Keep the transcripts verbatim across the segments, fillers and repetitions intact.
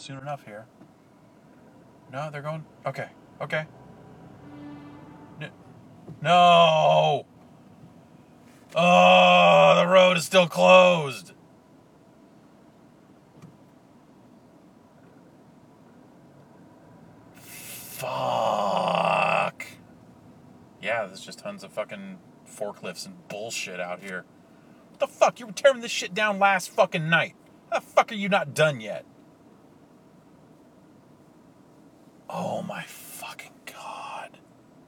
soon enough here. No, they're going... Okay, okay. No! Oh, the road is still closed. Fuck. Yeah, there's just tons of fucking forklifts and bullshit out here. What the fuck? You were tearing this shit down last fucking night. How the fuck are you not done yet? Oh my fucking god.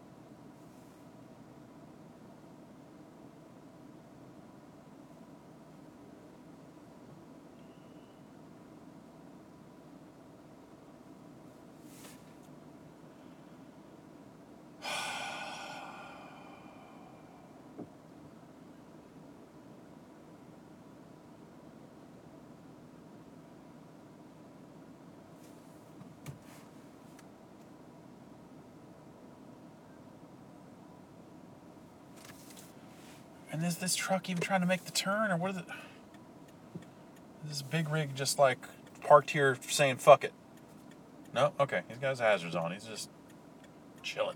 And is this truck even trying to make the turn, or what is it? Is this big rig just like parked here saying fuck it? No? Okay, he's got his hazards on. He's just chilling.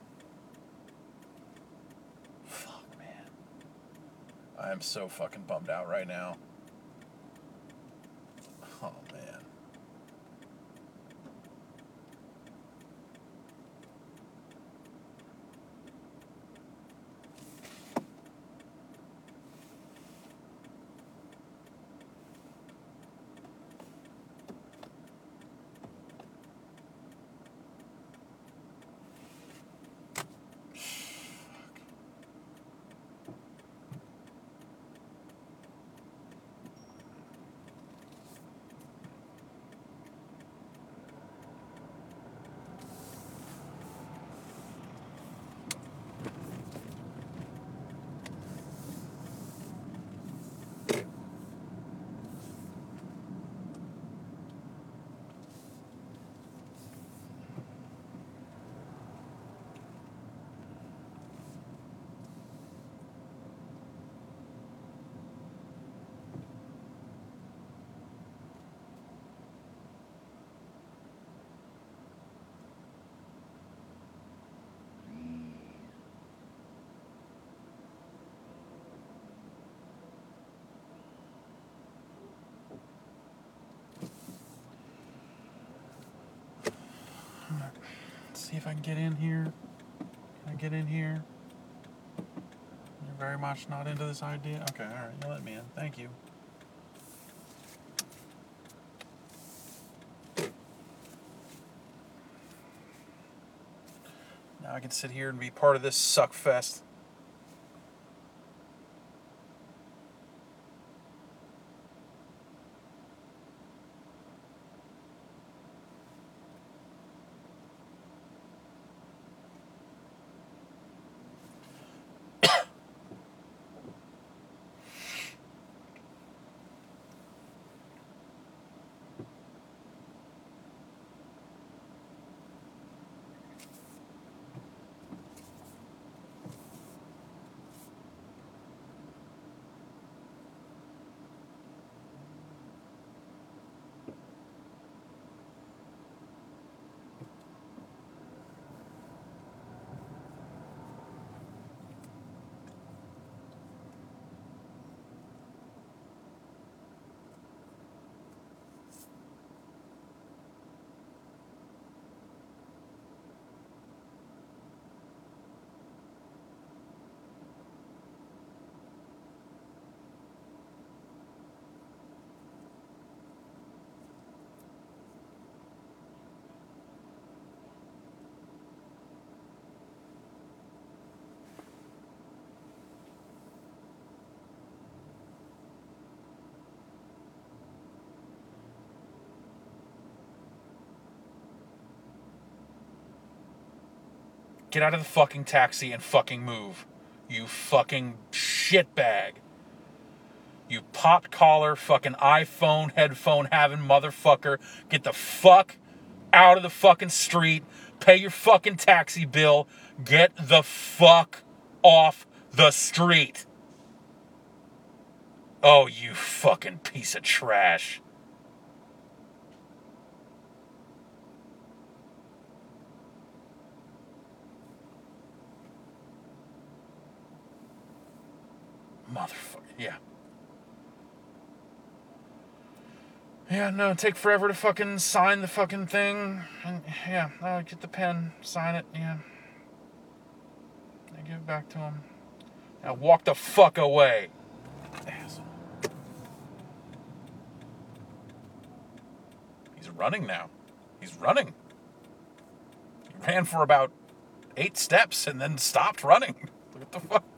Fuck, man. I am so fucking bummed out right now. Oh, man. Let's see if I can get in here. Can I get in here? You're very much not into this idea? Okay, alright, you let me in. Thank you. Now I can sit here and be part of this suck fest. Get out of the fucking taxi and fucking move. You fucking shitbag. You pot collar, fucking iPhone, headphone having motherfucker. Get the fuck out of the fucking street. Pay your fucking taxi bill. Get the fuck off the street. Oh, you fucking piece of trash. Motherfucker. Yeah. Yeah, no, take forever to fucking sign the fucking thing. And yeah, I'll get the pen, sign it, yeah. I give it back to him. Now walk the fuck away. Asshole. He's running now. He's running. He ran for about eight steps and then stopped running. What the fuck?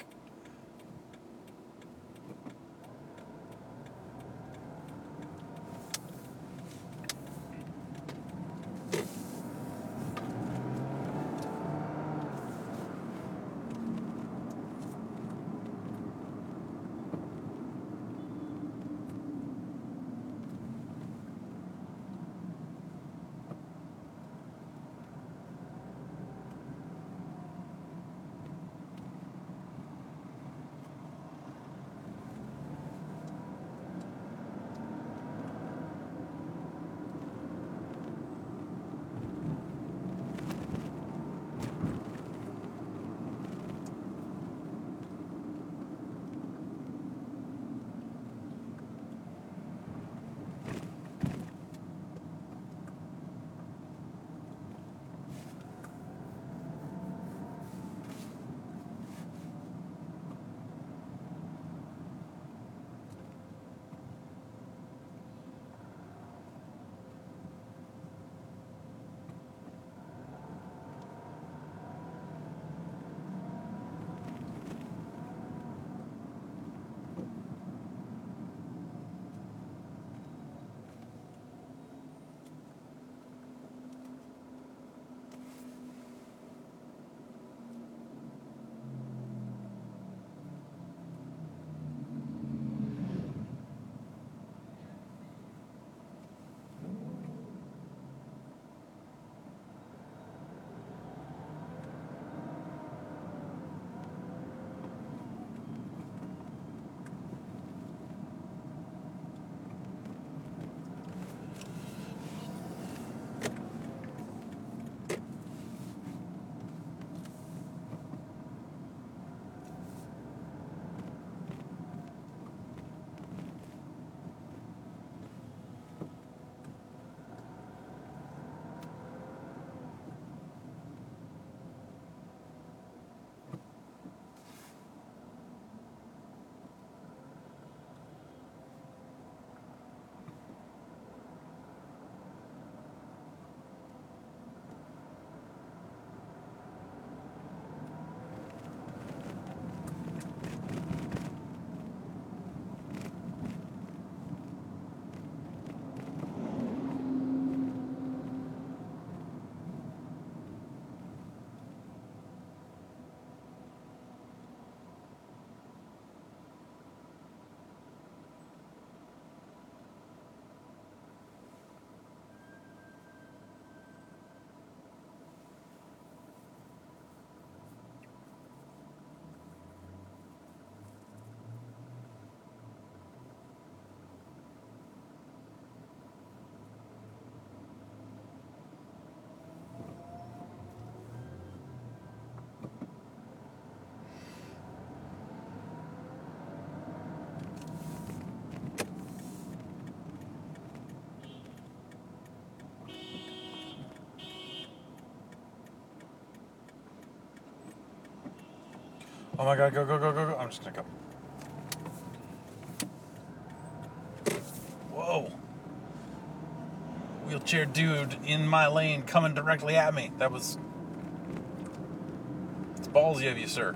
Oh my god, go, go, go, go, go. I'm just gonna go. Whoa. Wheelchair dude in my lane coming directly at me. That was... It's ballsy of you, sir.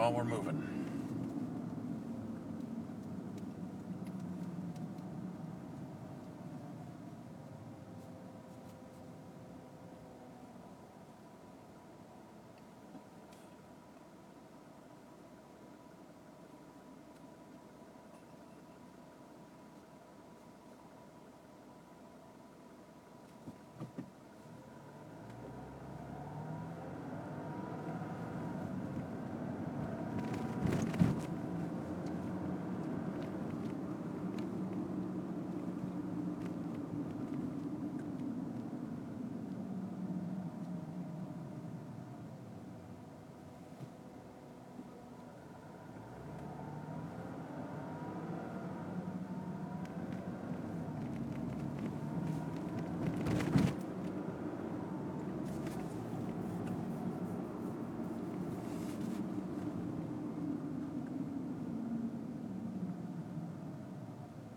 Well, we're moving.